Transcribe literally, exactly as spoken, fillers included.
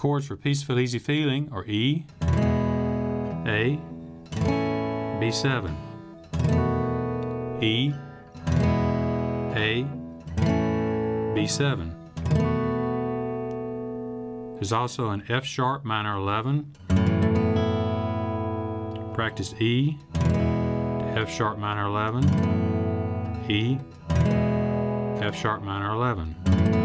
chords for Peaceful Easy Feeling are E, A, B seven, E, A, B seven. There's also an F sharp minor eleven. Practice E to F sharp minor eleven, E, F sharp minor eleven.